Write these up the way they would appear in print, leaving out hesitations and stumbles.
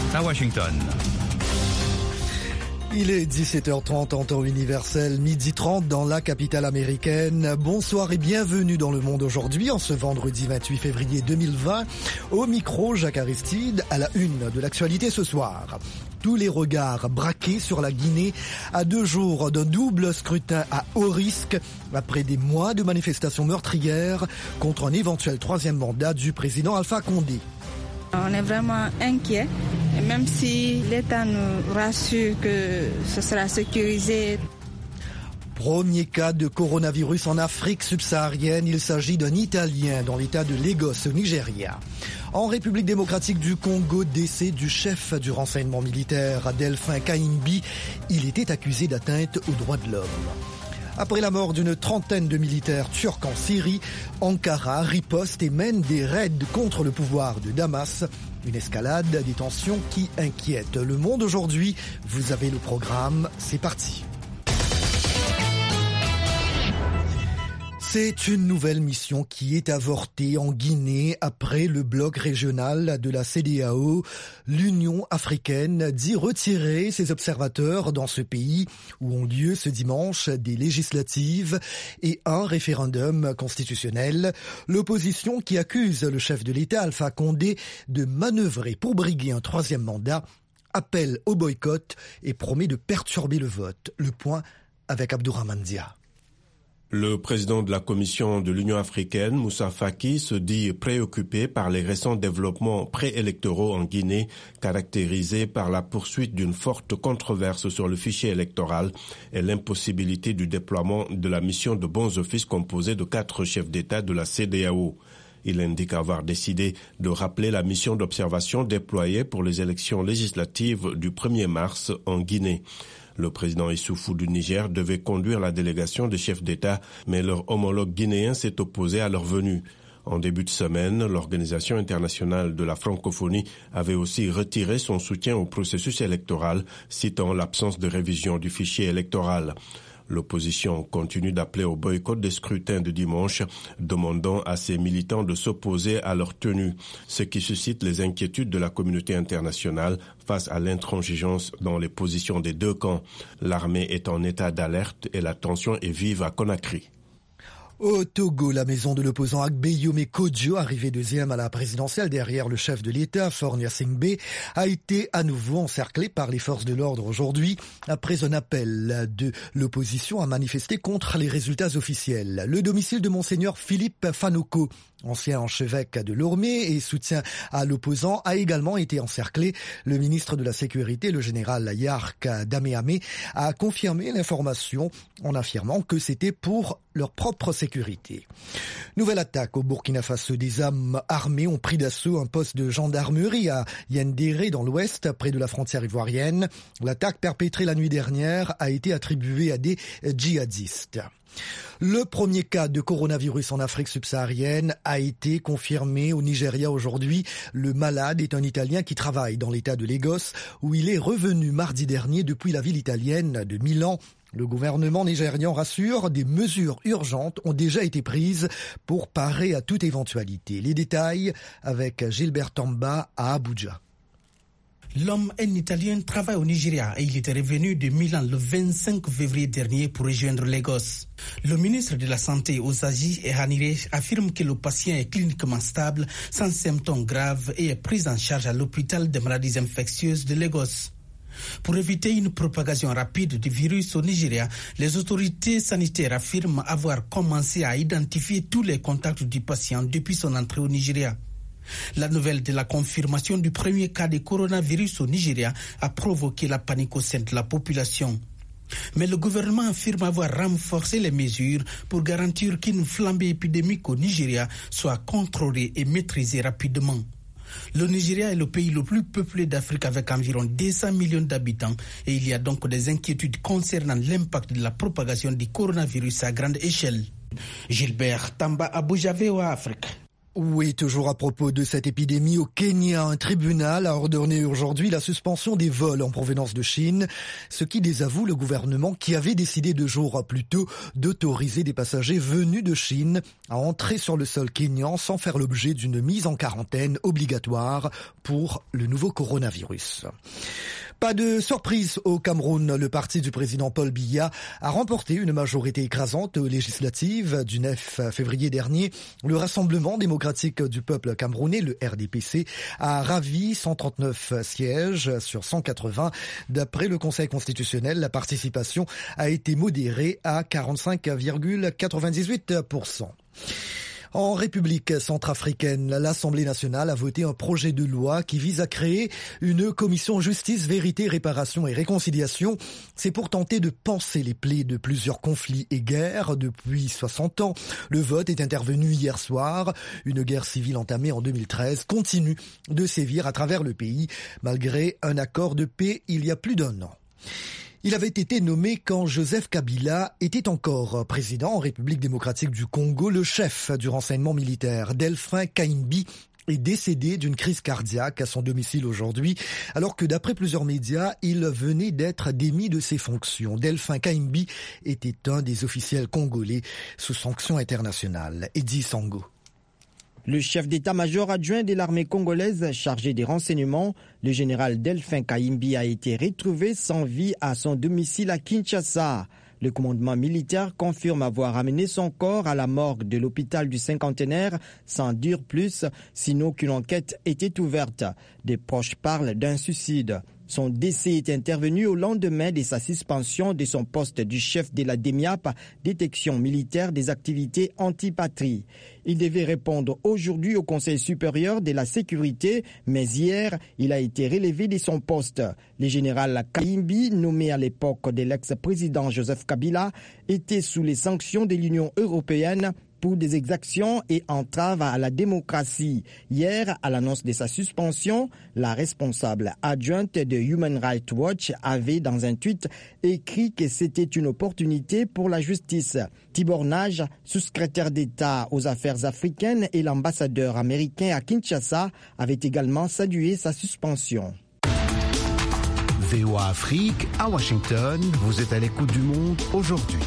à Washington. Il est 17h30 en temps universel, 12h30 dans la capitale américaine. Bonsoir et bienvenue dans Le Monde aujourd'hui, en ce vendredi 28 février 2020. Au micro, Jacques Aristide, à la une de l'actualité ce soir. Tous les regards braqués sur la Guinée à 2 jours d'un double scrutin à haut risque après des mois de manifestations meurtrières contre un éventuel 3e mandat du président Alpha Condé. On est vraiment inquiets, même si l'État nous rassure que ce sera sécurisé. Premier cas de coronavirus en Afrique subsaharienne, il s'agit d'un Italien dans l'état de Lagos au Nigeria. En République démocratique du Congo, décès du chef du renseignement militaire, Delphin Kayimbi, il était accusé d'atteinte aux droits de l'homme. Après la mort d'une trentaine de militaires turcs en Syrie, Ankara riposte et mène des raids contre le pouvoir de Damas. Une escalade des tensions qui inquiète le monde aujourd'hui. Vous avez le programme, c'est parti. C'est une nouvelle mission qui est avortée en Guinée après le bloc régional de la CEDEAO. L'Union africaine dit retirer ses observateurs dans ce pays où ont lieu ce dimanche des législatives et un référendum constitutionnel. L'opposition qui accuse le chef de l'État, Alpha Condé, de manœuvrer pour briguer un 3e mandat, appelle au boycott et promet de perturber le vote. Le point avec Abdourahmane Dia. Le président de la Commission de l'Union africaine, Moussa Faki, se dit préoccupé par les récents développements préélectoraux en Guinée, caractérisés par la poursuite d'une forte controverse sur le fichier électoral et l'impossibilité du déploiement de la mission de bons offices composée de 4 chefs d'État de la CEDEAO. Il indique avoir décidé de rappeler la mission d'observation déployée pour les élections législatives du 1er mars en Guinée. Le président Issoufou du Niger devait conduire la délégation des chefs d'État, mais leur homologue guinéen s'est opposé à leur venue. En début de semaine, l'Organisation internationale de la francophonie avait aussi retiré son soutien au processus électoral, citant l'absence de révision du fichier électoral. L'opposition continue d'appeler au boycott des scrutins de dimanche, demandant à ses militants de s'opposer à leur tenue, ce qui suscite les inquiétudes de la communauté internationale face à l'intransigeance dans les positions des 2 camps. L'armée est en état d'alerte et la tension est vive à Conakry. Au Togo, la maison de l'opposant Agbeyome Kodjo, arrivé 2e à la présidentielle derrière le chef de l'État, Faure Gnassingbé, a été à nouveau encerclé par les forces de l'ordre aujourd'hui après un appel de l'opposition à manifester contre les résultats officiels. Le domicile de Monseigneur Philippe Fanoko, ancien archevêque de Lomé et soutien à l'opposant, a également été encerclé. Le ministre de la Sécurité, le général Yark Daméamé, a confirmé l'information en affirmant que c'était pour leur propre sécurité. Nouvelle attaque au Burkina Faso. Des hommes armés ont pris d'assaut un poste de gendarmerie à Yendéré dans l'ouest, près de la frontière ivoirienne. L'attaque perpétrée la nuit dernière a été attribuée à des djihadistes. Le premier cas de coronavirus en Afrique subsaharienne a été confirmé au Nigeria aujourd'hui. Le malade est un Italien qui travaille dans l'état de Lagos, où il est revenu mardi dernier depuis la ville italienne de Milan. Le gouvernement nigérian rassure, des mesures urgentes ont déjà été prises pour parer à toute éventualité. Les détails avec Gilbert Tamba à Abuja. L'homme, un Italien, travaille au Nigeria et il était revenu de Milan le 25 février dernier pour rejoindre Lagos. Le ministre de la Santé, Osaji Ehanire, affirme que le patient est cliniquement stable, sans symptômes graves et est pris en charge à l'hôpital des maladies infectieuses de Lagos. Pour éviter une propagation rapide du virus au Nigeria, les autorités sanitaires affirment avoir commencé à identifier tous les contacts du patient depuis son entrée au Nigeria. La nouvelle de la confirmation du premier cas de coronavirus au Nigeria a provoqué la panique au sein de la population. Mais le gouvernement affirme avoir renforcé les mesures pour garantir qu'une flambée épidémique au Nigeria soit contrôlée et maîtrisée rapidement. Le Nigeria est le pays le plus peuplé d'Afrique avec environ 200 millions d'habitants et il y a donc des inquiétudes concernant l'impact de la propagation du coronavirus à grande échelle. Gilbert Tamba, Abuja, VOA Afrique. Oui, toujours à propos de cette épidémie, au Kenya, un tribunal a ordonné aujourd'hui la suspension des vols en provenance de Chine, ce qui désavoue le gouvernement qui avait décidé 2 jours plus tôt d'autoriser des passagers venus de Chine à entrer sur le sol kényan sans faire l'objet d'une mise en quarantaine obligatoire pour le nouveau coronavirus. Pas de surprise au Cameroun, le parti du président Paul Biya a remporté une majorité écrasante aux législatives du 9 février dernier. Le Rassemblement démocratique du peuple camerounais, le RDPC, a ravi 139 sièges sur 180. D'après le Conseil constitutionnel, la participation a été modérée à 45,98%. En République centrafricaine, l'Assemblée nationale a voté un projet de loi qui vise à créer une commission justice, vérité, réparation et réconciliation. C'est pour tenter de panser les plaies de plusieurs conflits et guerres depuis 60 ans. Le vote est intervenu hier soir. Une guerre civile entamée en 2013 continue de sévir à travers le pays, malgré un accord de paix il y a plus d'1 an. Il avait été nommé quand Joseph Kabila était encore président en République démocratique du Congo. Le chef du renseignement militaire, Delphin Kayimbi, est décédé d'une crise cardiaque à son domicile aujourd'hui, alors que d'après plusieurs médias, il venait d'être démis de ses fonctions. Delphin Kayimbi était un des officiels congolais sous sanction internationale. Eddy Sango. Le chef d'état-major adjoint de l'armée congolaise chargé des renseignements, le général Delphin Kayimbi, a été retrouvé sans vie à son domicile à Kinshasa. Le commandement militaire confirme avoir amené son corps à la morgue de l'hôpital du Cinquantenaire sans dire plus, sinon qu'une enquête était ouverte. Des proches parlent d'un suicide. Son décès est intervenu au lendemain de sa suspension de son poste du chef de la DEMIAP, détection militaire des activités anti-patrie. Il devait répondre aujourd'hui au Conseil supérieur de la sécurité, mais hier, il a été relevé de son poste. Le général Kayimbi, nommé à l'époque de l'ex-président Joseph Kabila, était sous les sanctions de l'Union européenne pour des exactions et entraves à la démocratie. Hier, à l'annonce de sa suspension, la responsable adjointe de Human Rights Watch avait, dans un tweet, écrit que c'était une opportunité pour la justice. Tibor Nage, sous-secrétaire d'État aux affaires africaines et l'ambassadeur américain à Kinshasa, avait également salué sa suspension. VOA Afrique, à Washington, vous êtes à l'écoute du monde aujourd'hui.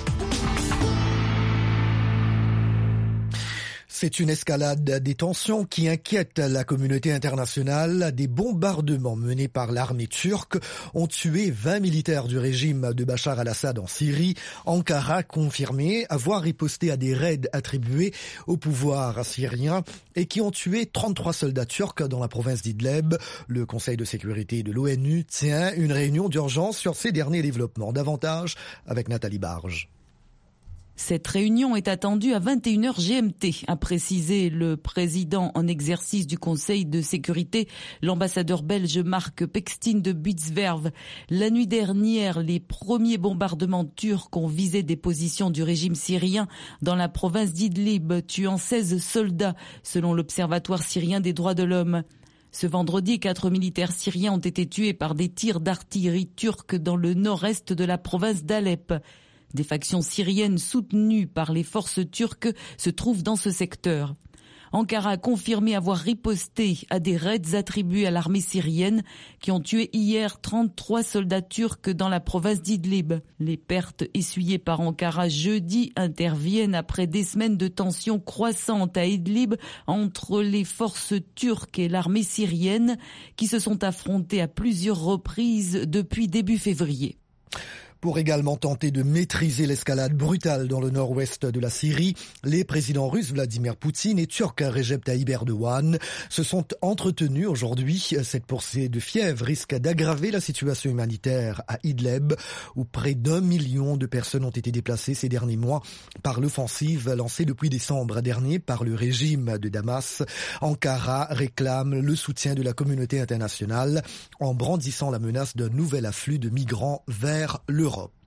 C'est une escalade des tensions qui inquiète la communauté internationale. Des bombardements menés par l'armée turque ont tué 20 militaires du régime de Bachar al-Assad en Syrie. Ankara a confirmé avoir riposté à des raids attribués au pouvoir syrien et qui ont tué 33 soldats turcs dans la province d'Idlib. Le Conseil de sécurité de l'ONU tient une réunion d'urgence sur ces derniers développements. Davantage avec Nathalie Barge. Cette réunion est attendue à 21h GMT, a précisé le président en exercice du Conseil de sécurité, l'ambassadeur belge Mark Pekstine de Buitswerve. La nuit dernière, les premiers bombardements turcs ont visé des positions du régime syrien dans la province d'Idlib, tuant 16 soldats, selon l'Observatoire syrien des droits de l'homme. Ce vendredi, 4 militaires syriens ont été tués par des tirs d'artillerie turque dans le nord-est de la province d'Alep. Des factions syriennes soutenues par les forces turques se trouvent dans ce secteur. Ankara a confirmé avoir riposté à des raids attribués à l'armée syrienne qui ont tué hier 33 soldats turcs dans la province d'Idlib. Les pertes essuyées par Ankara jeudi interviennent après des semaines de tensions croissantes à Idlib entre les forces turques et l'armée syrienne qui se sont affrontées à plusieurs reprises depuis début février. Pour également tenter de maîtriser l'escalade brutale dans le nord-ouest de la Syrie, les présidents russes Vladimir Poutine et turc Recep Tayyip Erdogan se sont entretenus aujourd'hui. Cette poussée de fièvre risque d'aggraver la situation humanitaire à Idlib, où près d'1 million de personnes ont été déplacées ces derniers mois par l'offensive lancée depuis décembre dernier par le régime de Damas. Ankara réclame le soutien de la communauté internationale en brandissant la menace d'un nouvel afflux de migrants vers l'Europe.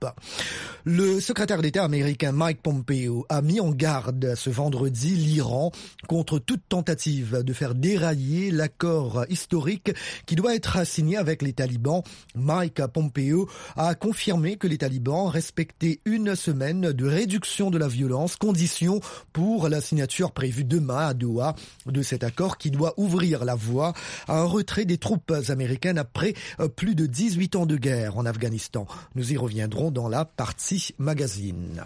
Le secrétaire d'État américain Mike Pompeo a mis en garde ce vendredi l'Iran contre toute tentative de faire dérailler l'accord historique qui doit être signé avec les talibans. Mike Pompeo a confirmé que les talibans respectaient une semaine de réduction de la violence, condition pour la signature prévue demain à Doha de cet accord qui doit ouvrir la voie à un retrait des troupes américaines après plus de 18 ans de guerre en Afghanistan. Nous y reviendrons dans la partie magazine.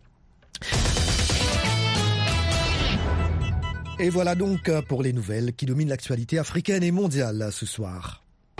Et voilà donc pour les nouvelles qui dominent l'actualité africaine et mondiale ce soir.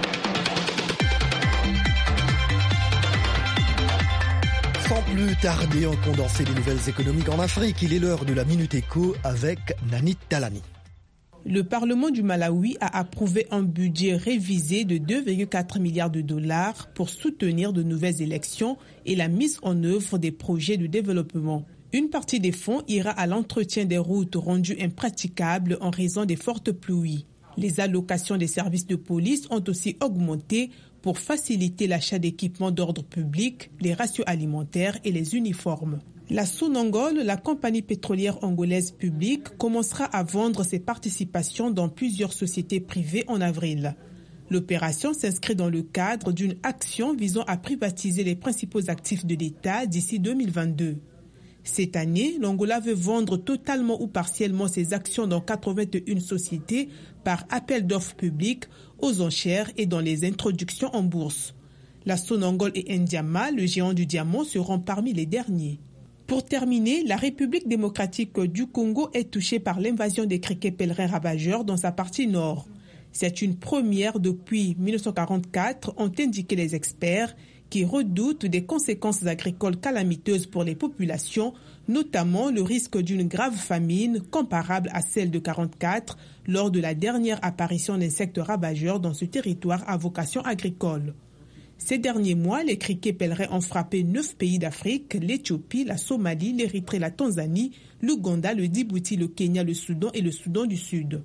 Sans plus tarder, on condensé des nouvelles économiques en Afrique. Il est l'heure de la Minute Éco avec Nanit Talani. Le Parlement du Malawi a approuvé un budget révisé de 2,4 milliards de dollars pour soutenir de nouvelles élections et la mise en œuvre des projets de développement. Une partie des fonds ira à l'entretien des routes rendues impraticables en raison des fortes pluies. Les allocations des services de police ont aussi augmenté pour faciliter l'achat d'équipements d'ordre public, les rations alimentaires et les uniformes. La Sonangol, la compagnie pétrolière angolaise publique, commencera à vendre ses participations dans plusieurs sociétés privées en avril. L'opération s'inscrit dans le cadre d'une action visant à privatiser les principaux actifs de l'État d'ici 2022. Cette année, l'Angola veut vendre totalement ou partiellement ses actions dans 81 sociétés par appel d'offres publiques, aux enchères et dans les introductions en bourse. La Sonangol et Ndiama, le géant du diamant, seront parmi les derniers. Pour terminer, la République démocratique du Congo est touchée par l'invasion des criquets pèlerins ravageurs dans sa partie nord. C'est une première depuis 1944, ont indiqué les experts, qui redoutent des conséquences agricoles calamiteuses pour les populations, notamment le risque d'une grave famine comparable à celle de 1944 lors de la dernière apparition d'insectes ravageurs dans ce territoire à vocation agricole. Ces derniers mois, les criquets pèlerins ont frappé 9 pays d'Afrique, l'Éthiopie, la Somalie, l'Érythrée, la Tanzanie, l'Ouganda, le Djibouti, le Kenya, le Soudan et le Soudan du Sud.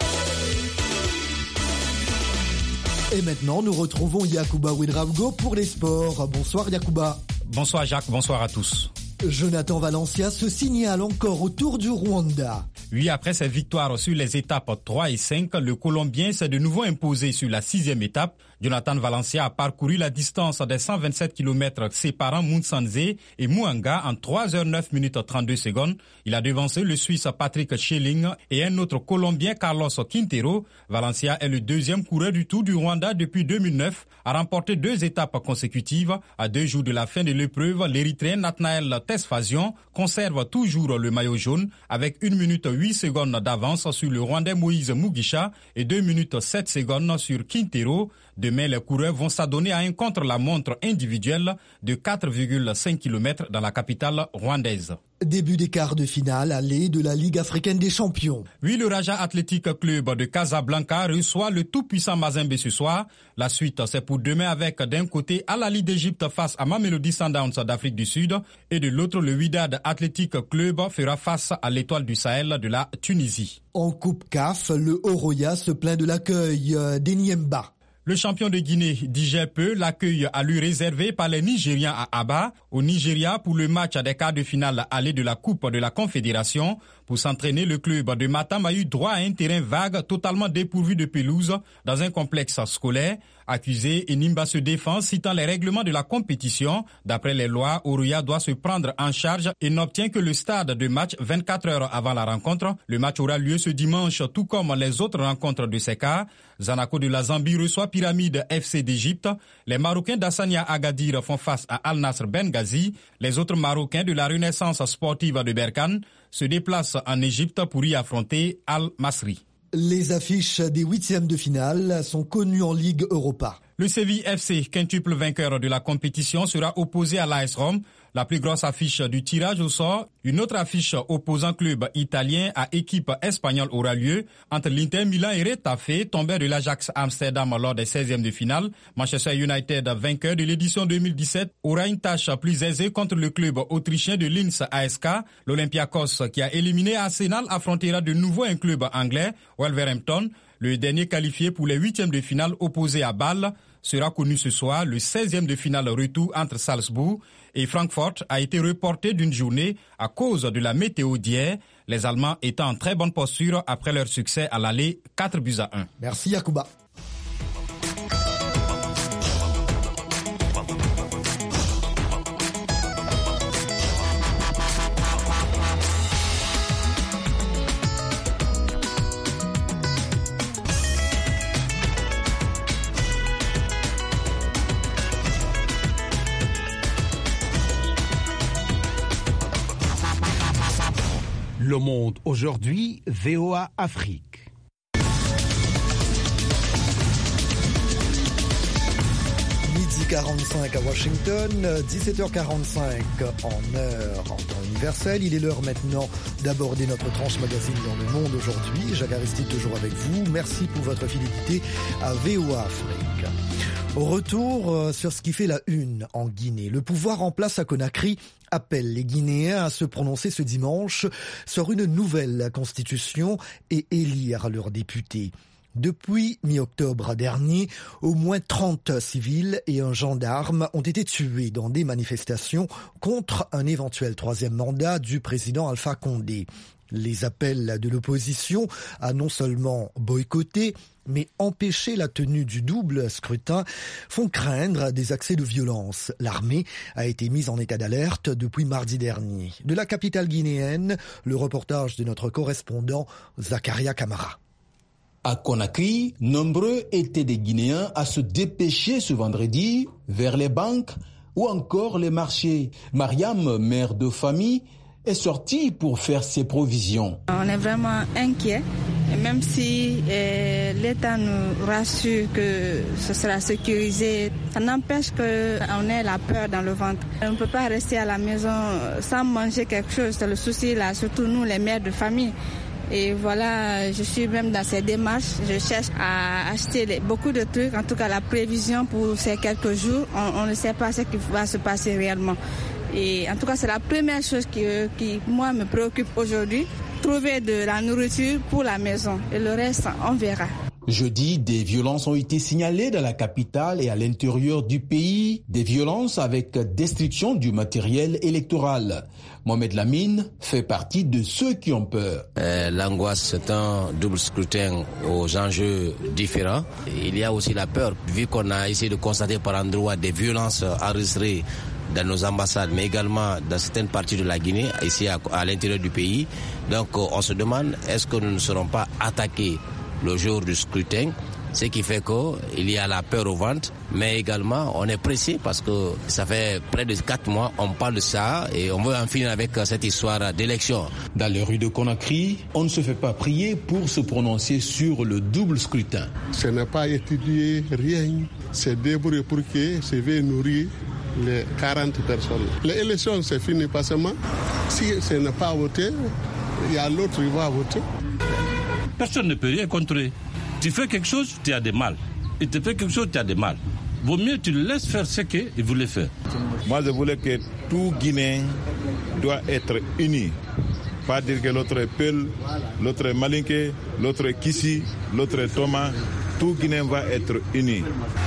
Et maintenant, nous retrouvons Yacouba Ouedraogo pour les sports. Bonsoir Yacouba. Bonsoir Jacques, bonsoir à tous. Jonathan Valencia se signale encore au Tour du Rwanda. Oui, après ses victoires sur les étapes 3 et 5, le Colombien s'est de nouveau imposé sur la 6e étape. Jonathan Valencia a parcouru la distance des 127 km séparant Mounsanze et Mouanga en 3h09 minutes 32 secondes. Il a devancé le Suisse Patrick Schelling et un autre Colombien Carlos Quintero. Valencia est le deuxième coureur du Tour du Rwanda depuis 2009, a remporté 2 étapes consécutives. À 2 jours de la fin de l'épreuve, l'Érythréen Nathanaël Tesfazion conserve toujours le maillot jaune avec 1 minute 8 secondes d'avance sur le Rwandais Moïse Mugisha et 2 minutes 7 secondes sur Quintero. Demain, les coureurs vont s'adonner à un contre-la-montre individuel de 4,5 km dans la capitale rwandaise. Début des quarts de finale aller de la Ligue africaine des champions. Oui, le Raja Athletic Club de Casablanca reçoit le tout-puissant Mazembe ce soir. La suite, c'est pour demain avec d'un côté Al Ahly d'Égypte face à Mamelodi Sundowns d'Afrique du Sud et de l'autre le Wydad Athletic Club fera face à l'Étoile du Sahel de la Tunisie. En Coupe CAF, le Oroya se plaint de l'accueil d'Enyemba. Le champion de Guinée digère peu l'accueil à lui réservé par les Nigérians à Aba, au Nigeria, pour le match des quarts de finale aller de la Coupe de la Confédération. Pour s'entraîner, le club de Matam a eu droit à un terrain vague totalement dépourvu de pelouse dans un complexe scolaire. Accusé, Enimba se défend citant les règlements de la compétition. D'après les lois, Oroya doit se prendre en charge et n'obtient que le stade de match 24 heures avant la rencontre. Le match aura lieu ce dimanche, tout comme les autres rencontres de ces quarts. Zanaco de la Zambie reçoit Pyramide FC d'Égypte. Les Marocains d'Assania Agadir font face à Al Nasr Benghazi. Les autres Marocains de la Renaissance sportive de Berkane se déplacent en Égypte pour y affronter Al Masri. Les affiches des 8e de finale sont connues en Ligue Europa. Le Séville FC, quintuple vainqueur de la compétition, sera opposé à l'AS Rome. La plus grosse affiche du tirage au sort, une autre affiche opposant club italien à équipe espagnole aura lieu entre l'Inter Milan et Retafe, tombé de l'Ajax Amsterdam lors des 16e de finale. Manchester United, vainqueur de l'édition 2017, aura une tâche plus aisée contre le club autrichien de Linz ASK. L'Olympiakos, qui a éliminé Arsenal, affrontera de nouveau un club anglais, Wolverhampton. Le dernier qualifié pour les 8e de finale opposé à Bâle. sera connu ce soir. Le 16e de finale retour entre Salzbourg et Francfort a été reporté d'une journée à cause de la météo d'hier. Les Allemands étant en très bonne posture après leur succès à l'aller 4-1. Merci Yacouba. Le Monde aujourd'hui, VOA Afrique. Midi 45 à Washington, 17h45 en heure en temps universel. Il est l'heure maintenant d'aborder notre tranche magazine dans le monde aujourd'hui. Jacques Aristide toujours avec vous. Merci pour votre fidélité à VOA Afrique. Au retour sur ce qui fait la une en Guinée. Le pouvoir en place à Conakry appelle les Guinéens à se prononcer ce dimanche sur une nouvelle constitution et élire leurs députés. Depuis mi-octobre dernier, au moins 30 civils et un gendarme ont été tués dans des manifestations contre un éventuel troisième mandat du président Alpha Condé. Les appels de l'opposition à non seulement boycotter, mais empêcher la tenue du double scrutin font craindre des accès de violence. L'armée a été mise en état d'alerte depuis mardi dernier. De la capitale guinéenne, le reportage de notre correspondant Zakaria Kamara. À Conakry, nombreux étaient des Guinéens à se dépêcher ce vendredi vers les banques ou encore les marchés. Mariam, mère de famille, est sortie pour faire ses provisions. On est vraiment inquiets, même si l'État nous rassure que ce sera sécurisé. Ça n'empêche qu'on ait la peur dans le ventre. On ne peut pas rester à la maison sans manger quelque chose. C'est le souci là, surtout nous les mères de famille. Et voilà, je suis même dans ces démarches. Je cherche à acheter beaucoup de trucs, en tout cas la prévision pour ces quelques jours. On ne sait pas ce qui va se passer réellement. Et en tout cas, c'est la première chose qui moi, me préoccupe aujourd'hui. Trouver de la nourriture pour la maison. Et le reste, on verra. Jeudi, des violences ont été signalées dans la capitale et à l'intérieur du pays. Des violences avec destruction du matériel électoral. Mohamed Lamine fait partie de ceux qui ont peur. L'angoisse, c'est un double scrutin aux enjeux différents. Il y a aussi la peur, vu qu'on a essayé de constater par endroits des violences enregistrées dans nos ambassades, mais également dans certaines parties de la Guinée, ici à l'intérieur du pays. Donc on se demande, est-ce que nous ne serons pas attaqués le jour du scrutin, ce qui fait qu'il y a la peur au ventre, mais également on est pressé parce que ça fait près de 4 mois, on parle de ça et on veut en finir avec cette histoire d'élection. Dans les rues de Conakry, on ne se fait pas prier pour se prononcer sur le double scrutin. Ce n'est pas étudier rien, c'est débrouiller pour que ce va nourrir les 40 personnes. L'élection, c'est fini pas seulement. Si ce n'est pas voté, il y a l'autre qui va voter. Personne ne peut rien contrer. Tu fais quelque chose, tu as des mal. Il te fait quelque chose, tu as des mal. Vaut mieux tu le laisses faire ce qu'il voulait faire. Moi, je voulais que tout Guinéen doit être uni. Pas dire que l'autre est Peul, l'autre est Malinké, l'autre est Kissi, l'autre est Thomas. Tout Guinéen va être uni.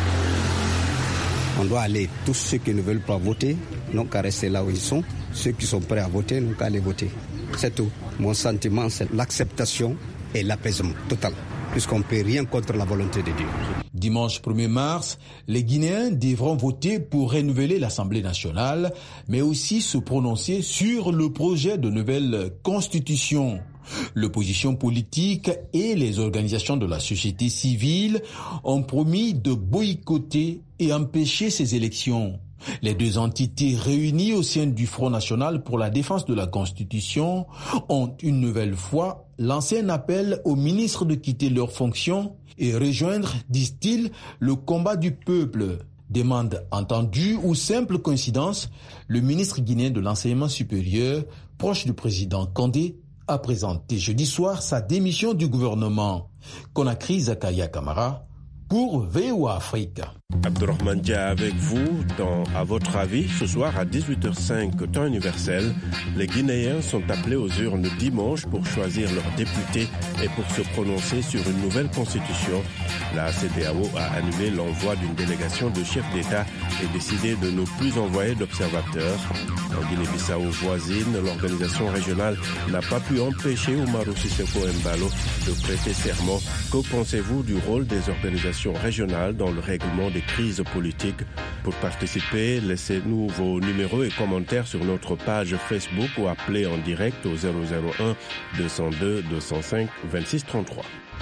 On doit aller, tous ceux qui ne veulent pas voter, n'ont qu'à rester là où ils sont. Ceux qui sont prêts à voter, n'ont qu'à aller voter. C'est tout. Mon sentiment, c'est l'acceptation et l'apaisement total, puisqu'on ne peut rien contre la volonté de Dieu. Dimanche 1er mars, les Guinéens devront voter pour renouveler l'Assemblée nationale, mais aussi se prononcer sur le projet de nouvelle constitution. L'opposition politique et les organisations de la société civile ont promis de boycotter et empêcher ces élections. Les deux entités réunies au sein du Front National pour la défense de la Constitution ont une nouvelle fois lancé un appel aux ministres de quitter leurs fonctions et rejoindre, disent-ils, le combat du peuple. Demande entendue ou simple coïncidence, le ministre guinéen de l'enseignement supérieur, proche du président Condé, a présenté jeudi soir sa démission du gouvernement. Conakry, Zakaria Kamara, pour VOA Afrique. Abdourahmane Dia avec vous dans À votre avis. Ce soir à 18h05 temps universel, les Guinéens sont appelés aux urnes dimanche pour choisir leurs députés et pour se prononcer sur une nouvelle constitution. La CEDEAO a annulé l'envoi d'une délégation de chefs d'État et décidé de ne plus envoyer d'observateurs. En Guinée-Bissau voisine, l'organisation régionale n'a pas pu empêcher Umaru Sissoco Embalo de prêter serment. Que pensez-vous du rôle des organisations régionales dans le règlement des crises politiques? Pour participer, laissez-nous vos numéros et commentaires sur notre page Facebook ou appelez en direct au 001 202 205 26 33.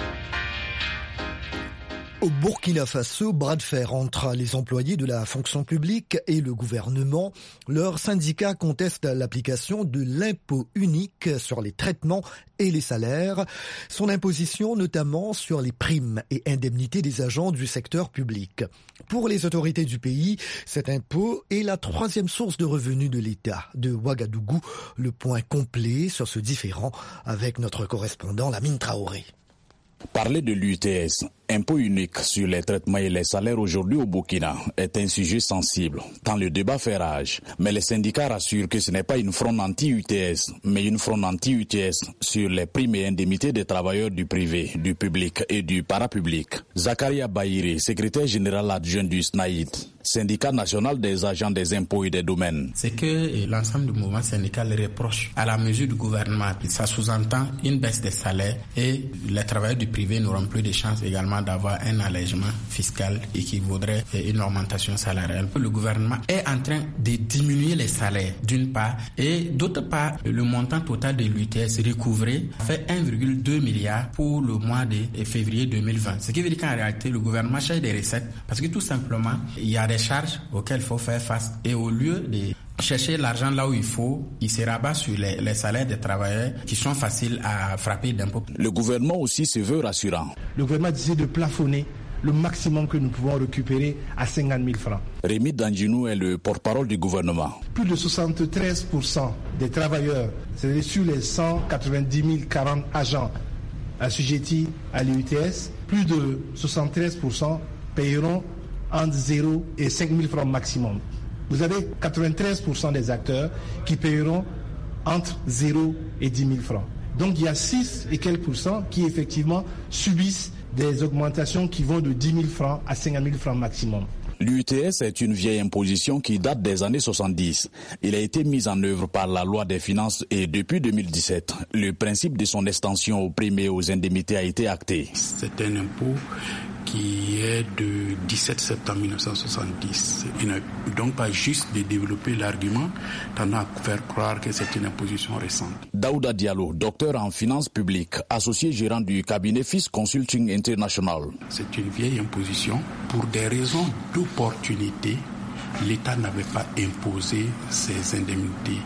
Au Burkina Faso, bras de fer entre les employés de la fonction publique et le gouvernement. Leurs syndicats contestent l'application de l'impôt unique sur les traitements et les salaires, son imposition notamment sur les primes et indemnités des agents du secteur public. Pour les autorités du pays, cet impôt est la troisième source de revenus de l'État. De Ouagadougou, le point complet sur ce différend avec notre correspondant Lamine Traoré. Parler de l'UTS, impôt unique sur les traitements et les salaires aujourd'hui au Burkina, est un sujet sensible, tant le débat fait rage. Mais les syndicats rassurent que ce n'est pas une fronde anti-UTS, mais une fronde anti-UTS sur les primes et indemnités des travailleurs du privé, du public et du parapublic. Zakaria Bahiri, secrétaire général adjoint du SNAID, syndicat national des agents des impôts et des domaines. C'est que l'ensemble du mouvement syndical reproche à la mesure du gouvernement. Ça sous-entend une baisse des salaires et les travailleurs du privé n'auront plus de chance également d'avoir un allègement fiscal équivaudrait à une augmentation salariale. Le gouvernement est en train de diminuer les salaires d'une part et d'autre part le montant total de l'UTS recouvré fait 1,2 milliard pour le mois de février 2020. Ce qui veut dire qu'en réalité le gouvernement cherche des recettes parce que tout simplement il y a des charges auxquelles il faut faire face et au lieu de chercher l'argent là où il faut, il se rabat sur les salaires des travailleurs qui sont faciles à frapper d'impôts. Le gouvernement aussi se veut rassurant. Le gouvernement décide de plafonner le maximum que nous pouvons récupérer à 50 000 francs. Rémi Danginou est le porte-parole du gouvernement. Plus de 73% des travailleurs, c'est-à-dire sur les 190 040 agents assujettis à l'UTS, plus de 73% payeront entre 0 et 5 000 francs maximum. Vous avez 93% des acteurs qui payeront entre 0 et 10 000 francs. Donc il y a 6 et quelques pourcents qui effectivement subissent des augmentations qui vont de 10 000 francs à 50 000 francs maximum. L'UTS est une vieille imposition qui date des années 70. Il a été mis en œuvre par la loi des finances et depuis 2017, le principe de son extension aux primes et aux indemnités a été acté. C'est un impôt qui est de 17 septembre 1970. Il n'est donc pas juste de développer l'argument tendant à faire croire que c'est une imposition récente. Daouda Diallo, docteur en finances publiques, associé gérant du cabinet Fis Consulting International. C'est une vieille imposition. Pour des raisons d'opportunité, l'État n'avait pas imposé ses indemnités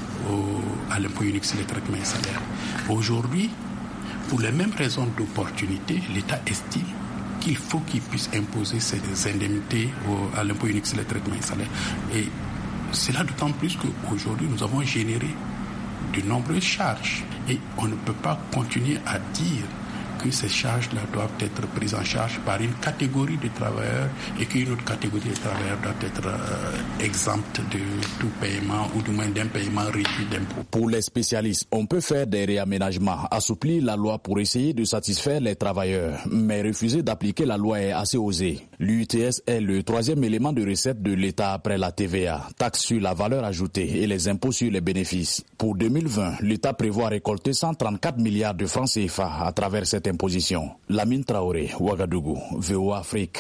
à l'impôt unique sur les traitements et salaires. Aujourd'hui, pour les mêmes raisons d'opportunité, l'État estime qu'il faut qu'il puisse imposer ces indemnités à l'impôt unique sur les traitements et salaires. Et c'est là d'autant plus qu'aujourd'hui, nous avons généré de nombreuses charges. Et on ne peut pas continuer à dire que ces charges-là doivent être prises en charge par une catégorie de travailleurs et qu'une autre catégorie de travailleurs doit être exempte de tout paiement ou du moins d'un paiement réduit d'impôts. Pour les spécialistes, on peut faire des réaménagements, assouplir la loi pour essayer de satisfaire les travailleurs, mais refuser d'appliquer la loi est assez osé. L'UTS est le troisième élément de recette de l'État après la TVA, taxe sur la valeur ajoutée et les impôts sur les bénéfices. Pour 2020, l'État prévoit récolter 134 milliards de francs CFA à travers cette imposition. Lamine Traoré, Ouagadougou, VOA Afrique.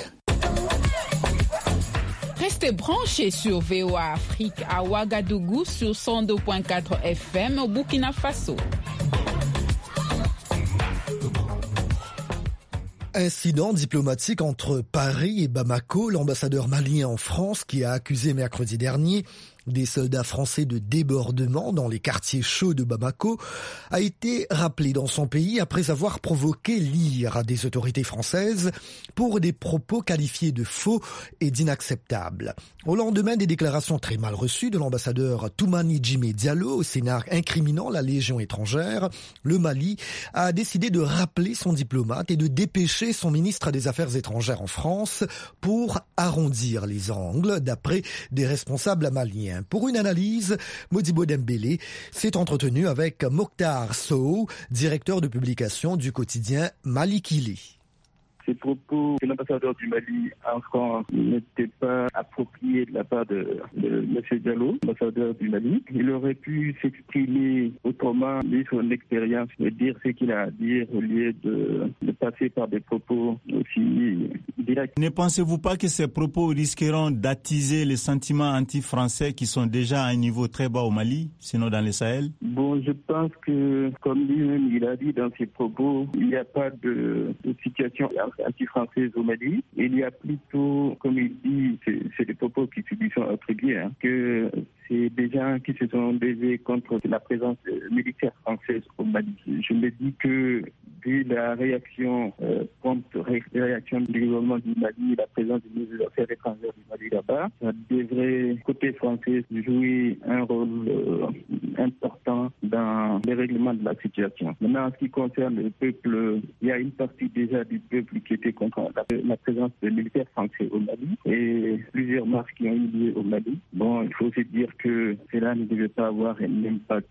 Restez branchés sur VOA Afrique à Ouagadougou sur 102.4 FM au Burkina Faso. Incident diplomatique entre Paris et Bamako, l'ambassadeur malien en France qui a accusé mercredi dernier des soldats français de débordement dans les quartiers chauds de Bamako, a été rappelé dans son pays après avoir provoqué l'ire des autorités françaises pour des propos qualifiés de faux et d'inacceptables. Au lendemain des déclarations très mal reçues de l'ambassadeur Toumani Djimé Diallo au Sénat incriminant la Légion étrangère, le Mali a décidé de rappeler son diplomate et de dépêcher son ministre des Affaires étrangères en France pour arrondir les angles, d'après des responsables maliens. Pour une analyse, Modibo Dembélé s'est entretenu avec Mokhtar Sow, directeur de publication du quotidien Malikili. Ces propos de l'ambassadeur du Mali en France n'étaient pas appropriés de la part de M. Diallo, l'ambassadeur du Mali. Il aurait pu s'exprimer autrement, de son expérience, de dire ce qu'il a à dire au lieu de passer par des propos aussi directs. Ne pensez-vous pas que ces propos risqueront d'attiser les sentiments anti-français qui sont déjà à un niveau très bas au Mali, sinon dans le Sahel? Bon, je pense que, comme lui-même il a dit dans ses propos, il n'y a pas de situation anti-française au Mali. Il y a plutôt, comme il dit, c'est des propos qui lui sont attribués, que c'est des gens qui se sont levés contre la présence militaire française au Mali. Je me dis que, vu la réaction prompte, réaction du gouvernement du Mali, la présence du ministre des Affaires étrangères du Mali là-bas, ça devrait, côté français, jouer un rôle important dans le règlement de la situation. Maintenant, en ce qui concerne le peuple, il y a une partie déjà du peuple qui était contre la présence des militaires français au Mali et plusieurs marches qui ont eu lieu au Mali. Bon, il faut se dire que cela ne devait pas avoir un impact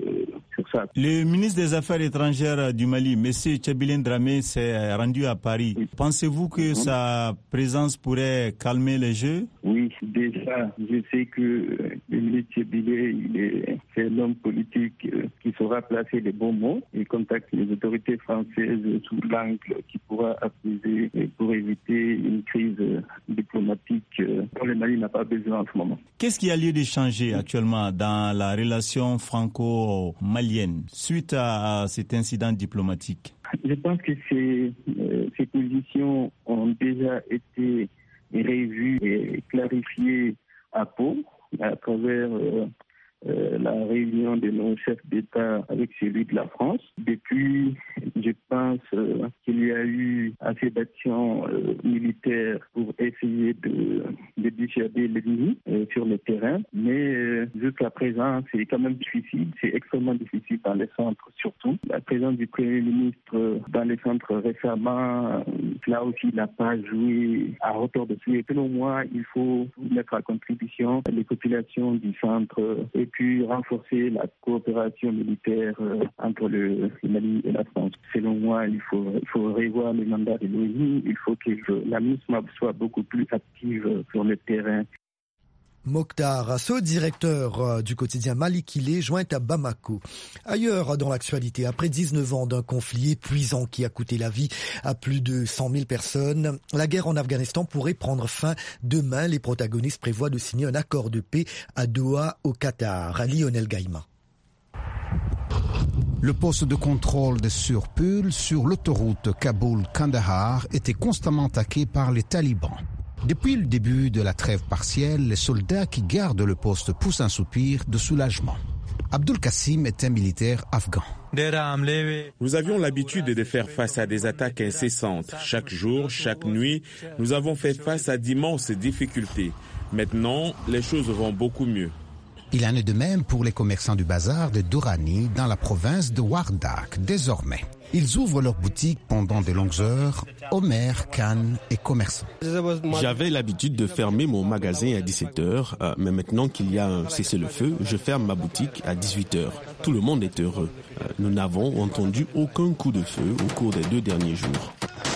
sur ça. Le ministre des Affaires étrangères du Mali, M. Tchabilène Dramé, s'est rendu à Paris. Oui. Pensez-vous que sa présence pourrait calmer les jeux? Oui, déjà, je sais que le ministre Tchabilène, c'est l'homme politique qui saura placer les bons mots et contacte les autorités françaises sous l'angle qui pourra apaiser pour éviter une crise diplomatique dont le Mali n'a pas besoin en ce moment. Qu'est-ce qui a lieu de changer actuellement dans la relation franco-malienne suite à cet incident diplomatique? Je pense que ces positions ont déjà été revues et clarifiées à Pau à travers la réunion de nos chefs d'État avec celui de la France. Depuis, je pense qu'il y a eu assez d'actions militaires pour essayer de dissuader l'ennemi sur le terrain. Mais jusqu'à présent, c'est quand même difficile. C'est extrêmement difficile dans les centres surtout. La présence du Premier ministre dans les centres récemment, là aussi, n'a pas joué à hauteur de souhait. Selon moi, il faut mettre à contribution les populations du centre et puis renforcer la coopération militaire entre le Mali et la France. Selon moi, il faut revoir le mandat de l'ONU. Il faut que la MINUSMA soit beaucoup plus active sur le terrain. Mokhtar Asso, directeur du quotidien Malikili, joint à Bamako. Ailleurs dans l'actualité, après 19 ans d'un conflit épuisant qui a coûté la vie à plus de 100 000 personnes, la guerre en Afghanistan pourrait prendre fin demain. Les protagonistes prévoient de signer un accord de paix à Doha, au Qatar. Lionel Gaïma. Le poste de contrôle de Surpul sur l'autoroute Kaboul-Kandahar était constamment attaqué par les talibans. Depuis le début de la trêve partielle, les soldats qui gardent le poste poussent un soupir de soulagement. Abdul Kassim est un militaire afghan. Nous avions l'habitude de faire face à des attaques incessantes. Chaque jour, chaque nuit, nous avons fait face à d'immenses difficultés. Maintenant, les choses vont beaucoup mieux. Il en est de même pour les commerçants du bazar de Durrani dans la province de Wardak. Désormais, ils ouvrent leurs boutiques pendant de longues heures. Omer, Khan et commerçants. J'avais l'habitude de fermer mon magasin à 17h, mais maintenant qu'il y a un cessez-le-feu, je ferme ma boutique à 18h. Tout le monde est heureux. Nous n'avons entendu aucun coup de feu au cours des 2 derniers jours.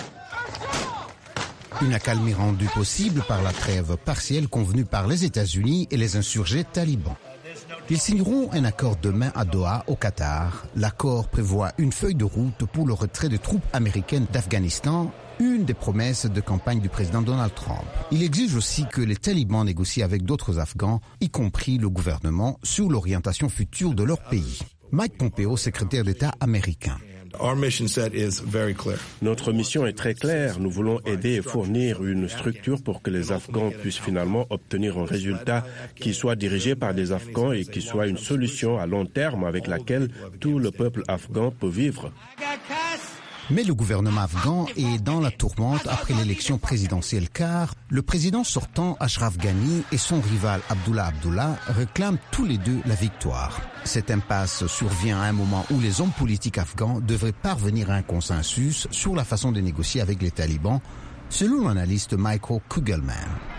Une accalmie rendue possible par la trêve partielle convenue par les États-Unis et les insurgés talibans. Ils signeront un accord demain à Doha, au Qatar. L'accord prévoit une feuille de route pour le retrait des troupes américaines d'Afghanistan, une des promesses de campagne du président Donald Trump. Il exige aussi que les talibans négocient avec d'autres Afghans, y compris le gouvernement, sur l'orientation future de leur pays. Mike Pompeo, secrétaire d'État américain. Notre mission est très claire. Nous voulons aider et fournir une structure pour que les Afghans puissent finalement obtenir un résultat qui soit dirigé par des Afghans et qui soit une solution à long terme avec laquelle tout le peuple afghan peut vivre. Mais le gouvernement afghan est dans la tourmente après l'élection présidentielle car le président sortant Ashraf Ghani et son rival Abdullah réclament tous les deux la victoire. Cette impasse survient à un moment où les hommes politiques afghans devraient parvenir à un consensus sur la façon de négocier avec les talibans, selon l'analyste Michael Kugelman.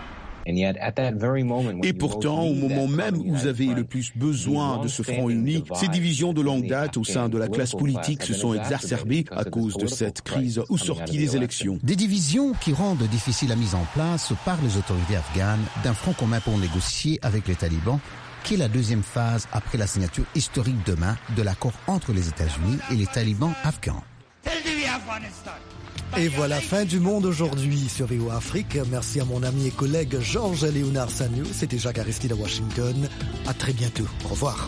Et pourtant, au moment même où vous avez le plus besoin de ce front uni, ces divisions de longue date au sein de la classe politique se sont exacerbées à cause de cette crise ou sortie des élections. Des divisions qui rendent difficile la mise en place par les autorités afghanes d'un front commun pour négocier avec les talibans, qui est la deuxième phase après la signature historique demain de l'accord entre les États-Unis et les talibans afghans. Et voilà, fin du monde aujourd'hui sur VOA Afrique. Merci à mon ami et collègue Georges Léonard Sagnou. C'était Jacques Aristide à Washington. À très bientôt. Au revoir.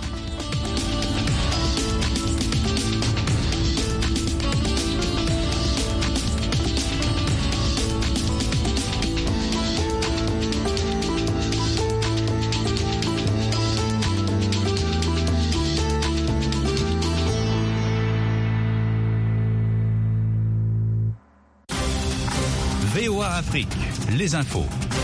VOA Afrique, les infos.